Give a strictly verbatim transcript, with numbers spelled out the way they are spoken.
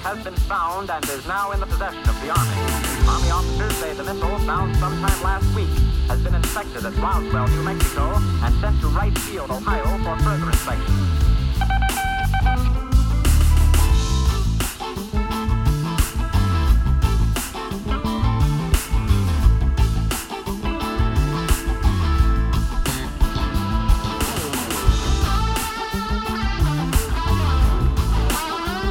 has been found and is now in the possession of the Army. Army officers say the missile, found sometime last week, has been inspected at Roswell, New Mexico, and sent to Wright Field, Ohio, for further inspection.